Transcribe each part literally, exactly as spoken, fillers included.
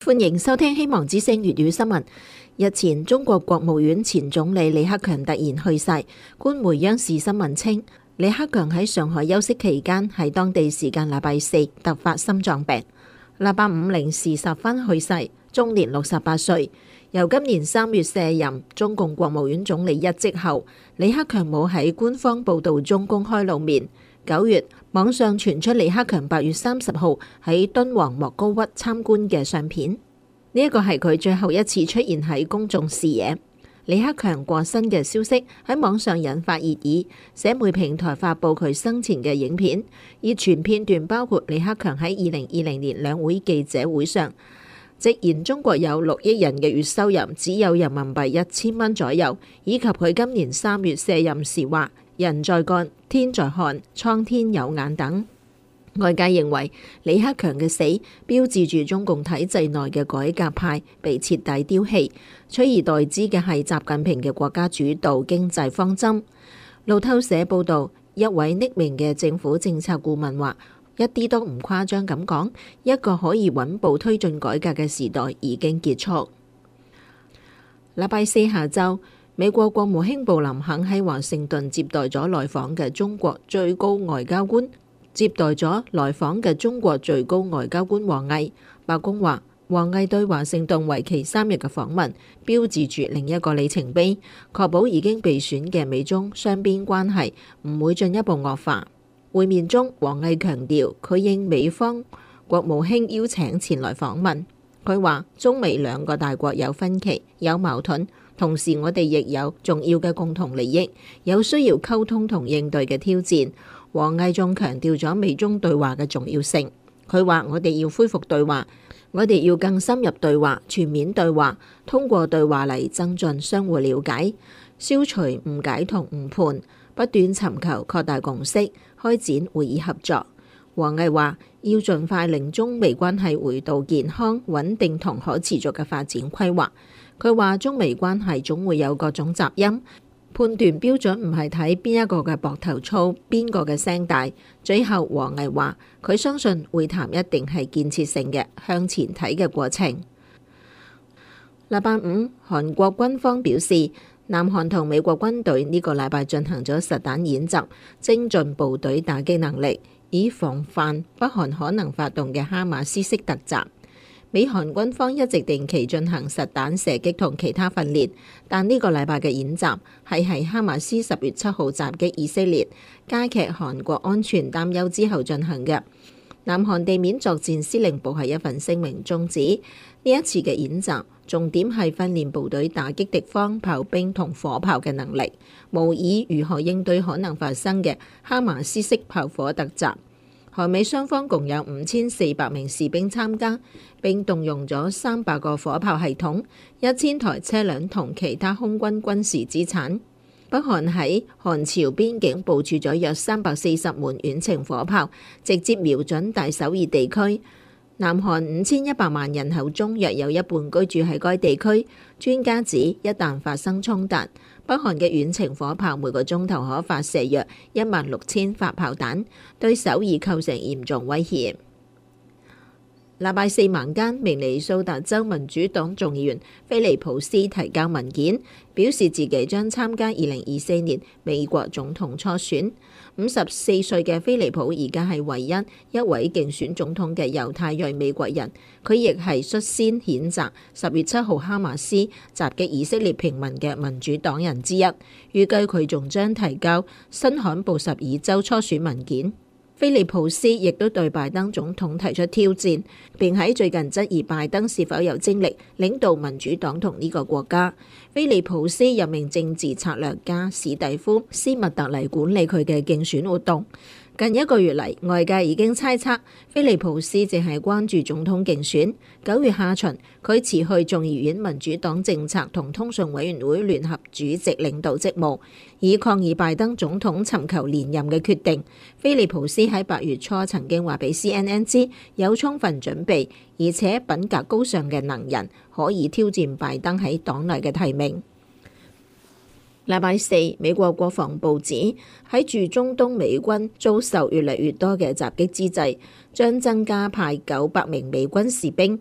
歡迎收聽希望之聲粵語新聞。日前，中國國務院前總理李克強突然去世。官媒央視新聞稱，李克強喺上海休息期間，喺當地時間禮拜四突發心臟病，禮拜五零時十分去世，終年六十八歲。由今年三月卸任中共國務院總理一職後，李克強冇喺官方報道中公開露面。九月，網上傳出李克強八月三十號喺敦煌莫高窟參觀嘅相片，呢一個係佢最後一次出現喺公眾視野。李克強過身嘅消息喺網上引發熱議，社媒平台發布佢生前嘅影片，熱傳片段包括李克強喺二零二零年兩會記者會上直言中國有六億人嘅月收入只有人民幣一千蚊左右，以及佢今年三月卸任時話人在幹，天在看，蒼天有眼等。外界認為李克強嘅死標誌住中共體制內嘅改革派被徹底丟棄，取而代之嘅係習近平嘅國家主導經濟方針。路透社報道，一位匿名嘅政府政策顧問話，一啲都唔誇張咁講，一個可以穩步推進改革嘅時代已經結束。禮拜四下晝，美國國務卿布林肯喺華盛頓接待咗來訪嘅中國最高外交官，接待咗來訪嘅中國最高外交官王毅。白宮話，王毅對華盛頓為期三日嘅訪問，標誌住另一個里程碑，確保已經被選嘅美中雙邊關係唔會進一步惡化。會面中，王毅強調佢應美方國務卿邀請前來訪問。佢話中美兩個大國有分歧、有矛盾，同時我哋亦有重要嘅共同利益，有需要溝通同應對嘅挑戰。王毅仲強調咗美中對話嘅重要性。佢話我哋要恢復對話，我哋要更深入對話、全面對話，通過對話嚟增進相互了解，消除誤解同誤判，不斷尋求擴大共識，開展會議合作。王毅話要盡快令中美關係回到健康、穩定同可持續嘅發展規劃。佢話中美關係總會有各種雜音，判斷標準唔係睇邊一個嘅膊頭粗，邊個嘅聲大。最後王毅話佢相信會談一定係建設性嘅向前睇嘅過程。禮拜五，韓國軍方表示，南韓同美國軍隊呢個禮拜進行咗實彈演習，精進部隊打擊能力，以防範北韓可能發動嘅哈馬斯式突襲。美韓軍方一直定期進行實彈射擊同其他訓練，但呢個禮拜嘅演習係喺哈馬斯十月七號襲擊以色列，加劇韓國安全擔憂之後進行嘅。南韓地面作戰司令部喺一份聲明中指，呢一次嘅演習重點係訓練部隊打擊敵方炮兵同火炮嘅能力，模擬如何應對可能發生嘅哈馬斯式炮火突襲。韓美雙方共有五千四百名士兵參加，並動用咗三百個火炮系統、一千台車輛同其他空軍軍事資產。北韓喺韓朝邊境部署咗約三百四十門遠程火炮，直接瞄準大首爾地區。南韓五千一百萬人口中，約有一半居住喺該地區。專家指，一旦發生衝突，北韓嘅遠程火炮每個鐘頭可發射約一萬六千發炮彈，對首爾構成嚴重威脅。禮拜四晚間，明尼蘇達州民主黨眾議員菲利普斯提交文件，表示自己將參加二零二四年美國總統初選。五十四歲嘅菲利普而家係唯一一位競選總統嘅猶太裔美國人，佢亦係率先譴責十月七號哈馬斯襲擊以色列平民嘅民主黨人之一。預計佢仲將提交新罕布什爾州初選文件。菲利普斯亦都對拜登總統提出挑戰，並喺最近質疑拜登是否有精力領導民主黨同呢個國家。菲利普斯任命政治策略家史蒂夫斯密特嚟管理佢嘅競選活動。近一個月嚟，外界已經猜測菲利普斯淨係關注總統競選。九月下旬，佢辭去眾議院民主黨政策同通訊委員會聯合主席領導職務，以抗議拜登總統尋求連任嘅決定。菲利普斯喺八月初曾經話俾 C N N 知，有充分準備，而且品格高尚嘅能人，可以挑戰拜登喺黨內嘅提名。禮拜四，美國國防部指喺駐中東美軍遭受越嚟越多嘅襲擊之際，將增加派九百名美軍士兵。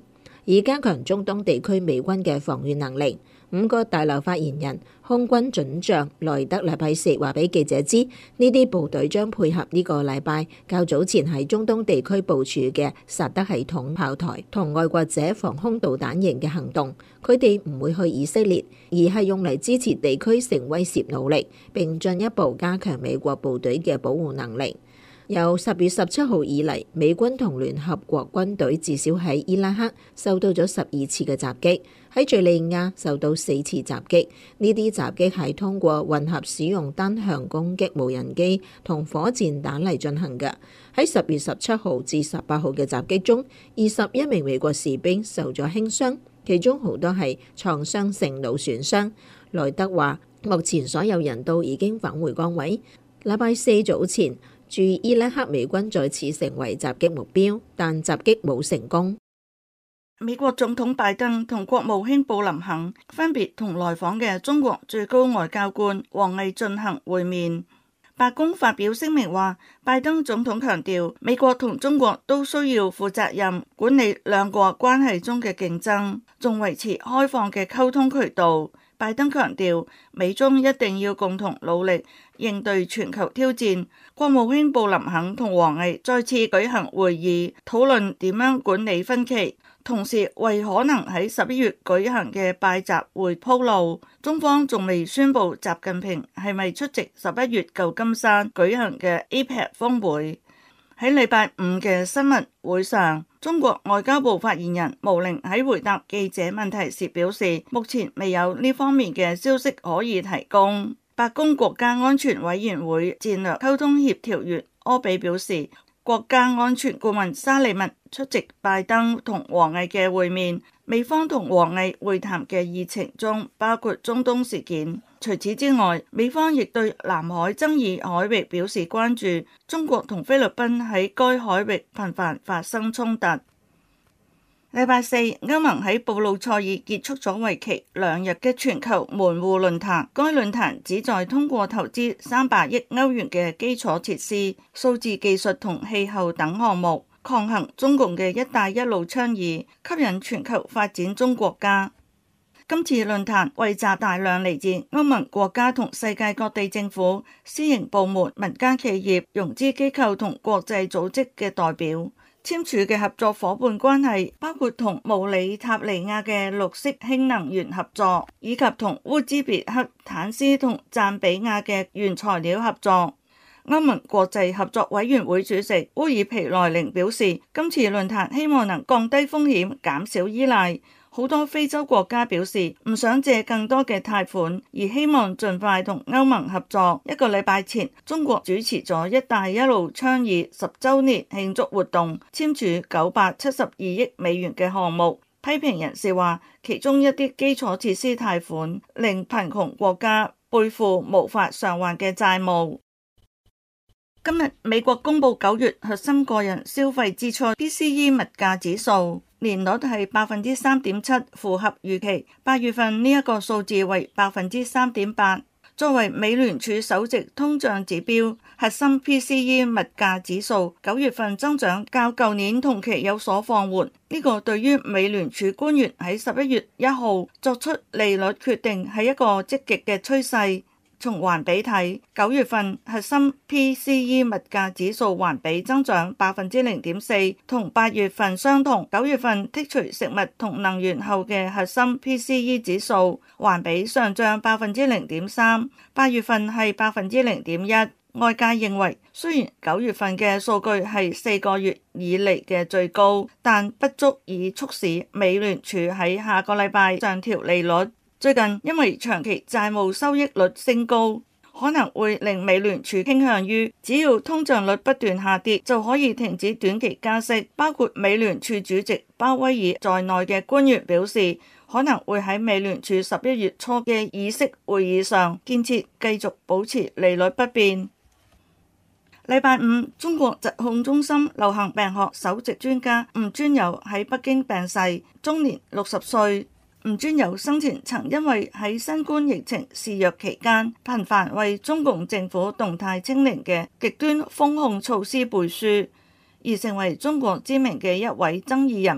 以加強中東地區美軍嘅防禦能力。五個大樓發言人空軍准將萊德禮拜四話俾記者知，呢啲部隊將配合呢個禮拜較早前喺中東地區部署嘅薩德系統炮台同愛國者防空導彈營嘅行動。佢哋唔會去以色列，而係用嚟支持地區性威懾努力，並進一步加強美國部隊嘅保護能力。由十月十七號以嚟，美軍同聯合國軍隊至少喺伊拉克受到咗十二次嘅襲擊，喺敘利亞受到四次襲擊。呢啲襲擊係通過混合使用單向攻擊無人機同火箭彈嚟進行嘅。喺十月十七號至十八號嘅襲擊中，二十一名美國士兵受咗輕傷，其中好多係創傷性腦損傷。萊德話：目前所有人都已經返回崗位。禮拜四早前，駐伊拉克美軍再次成為襲擊目標，但襲擊冇成功。 美國總統拜登同國務卿布林肯分別同來訪嘅中國最高外交官王毅進行會面。白宮發表聲明話，拜登總統強調，美國同中國都需要負責任管理兩國關係中嘅競爭，仲維持開放嘅溝通渠道。拜登強調，美中一定要共同努力應對全球挑戰。國務卿布林肯同王毅再次舉行會議，討論點樣管理分歧，同時為可能喺十一月舉行嘅拜習會鋪路。中方仲未宣布習近平係咪出席十一月舊金山舉行嘅 A P E C 峰會。喺禮拜五嘅新聞會上，中國外交部發言人毛寧喺回答記者問題時表示，目前未有呢方面嘅消息可以提供。白宮國家安全委員會戰略溝通協調員柯比表示，國家安全顧問沙利文出席拜登同王毅嘅會面，美方同王毅會談嘅議程中包括中東事件。除此之外，美方亦對南海爭議海域表示關注，中國同菲律賓喺該海域頻繁發生衝突。禮拜四，歐盟喺布魯塞爾結束咗為期兩日嘅全球門戶論壇，該論壇旨在通過投資三百億歐元嘅基礎設施、數字技術同氣候等項目，抗衡中共嘅一帶一路倡議，吸引全球發展中國家。今次論壇匯集大量嚟自歐盟國家同世界各地政府、私營部門、民間企業、融資機構同國際組織嘅代表。簽署嘅合作夥伴關係包括同姆里塔尼亞嘅綠色氫能源合作，以及同烏茲別克坦斯同贊比亞嘅原材料合作。歐盟國際合作委員會主席烏爾皮萊寧表示，今次論壇希望能降低風險，減少依賴。好多非洲國家表示唔想借更多嘅貸款，而希望盡快同歐盟合作。一個禮拜前，中國主持咗一帶一路倡議十週年慶祝活動，簽署九百七十二億美元嘅項目。批評人士話，其中一啲基礎設施貸款令貧窮國家背負無法償還嘅債務。今日美國公布九月核心個人消費支出 P C E 物價指數，年率係百分之三點七，符合預期。八月份呢一個數字為百分之三點八。作為美聯儲首席通脹指標，核心 P C E 物價指數九月份增長較舊年同期有所放緩。呢個對於美聯儲官員喺十一月一號作出利率決定係一個積極嘅趨勢。從環比睇，九月份核心 P C E 物價指數環比增長百分之零點四，同八月份相同。九月份剔除食物同能源後嘅核心 P C E 指數環比上漲百分之零點三，八月份係百分之零點一。外界認為，雖然九月份嘅數據係四個月以嚟嘅最高，但不足以促使美聯儲喺下個禮拜上調利率。最近因為長期債務收益率升高，可能會令美聯儲傾向於只要通脹率不斷下跌就可以停止短期加息。包括美聯儲主席鮑威爾在內嘅官員表示，可能會喺美聯儲十一月初嘅議息會議上堅持繼續保持利率不變。禮拜五，中國疾控中心流行病學首席專家吳尊友喺北京病逝，終年六十歲。吳尊友生前曾因為喺新冠疫情肆虐期間頻繁為中共政府動態清零嘅極端封控措施背書，而成為中國知名嘅一位爭議人物。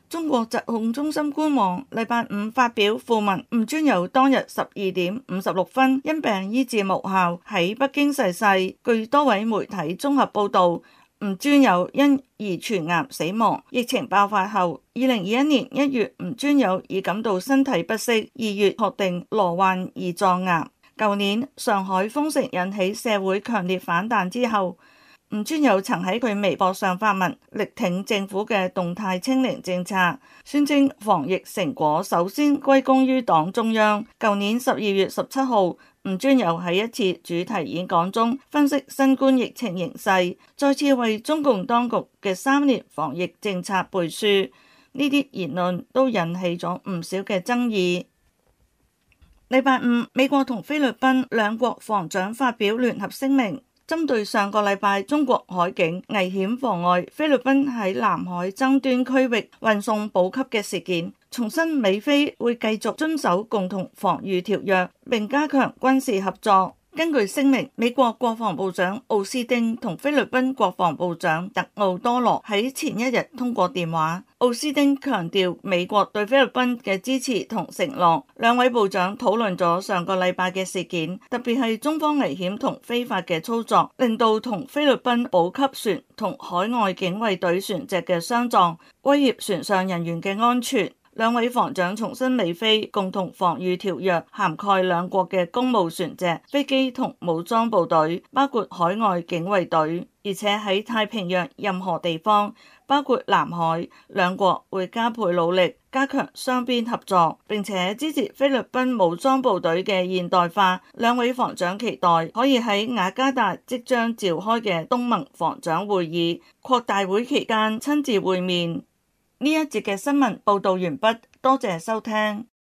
中國疾控中心官網禮拜五發表訃聞，吳尊友當日十二點五十六分因病醫治無效喺北京逝世。據多位媒體綜合報道，吳尊友因遺傳癌死亡。疫情爆發後，二零二一年一月，吳尊友已感到身體不適，二月確定罹患胰臟癌。舊年上海封城引起社會強烈反彈之後，吳尊友曾喺佢微博上發文力挺政府嘅動態清零政策，宣稱防疫成果首先歸功於黨中央。舊年十二月十七號，吳尊友喺一次主題演講中分析新冠疫情形勢，再次為中共當局嘅三年防疫政策背書。呢啲言論都引起咗唔少嘅爭議。禮拜五，美國同菲律賓兩國防長發表聯合聲明，針對上個禮拜中國海警危險妨礙菲律賓喺南海爭端區域運送補給嘅事件，重申美菲會繼續遵守共同防禦條約，並加強軍事合作。根據聲明，美國國防部長奧斯汀同菲律賓國防部長特奧多羅喺前一日通過電話。奧斯汀強調美國對菲律賓嘅支持同承諾。兩位部長討論咗上個禮拜嘅事件，特別係中方危險同非法嘅操作，令到同菲律賓補給船同海外警衛隊船隻嘅相撞，威脅船上人員嘅安全。兩位防長重申美菲共同防禦條約涵蓋兩國嘅公務船隻、飛機同武裝部隊，包括海外警衛隊，而且喺太平洋任何地方，包括南海，兩國會加倍努力加強雙邊合作，並且支持菲律賓武裝部隊嘅現代化。兩位防長期待可以喺雅加達即將召開嘅東盟防長會議擴大會期間親自會面。呢一節嘅新聞報道完畢，多謝收聽。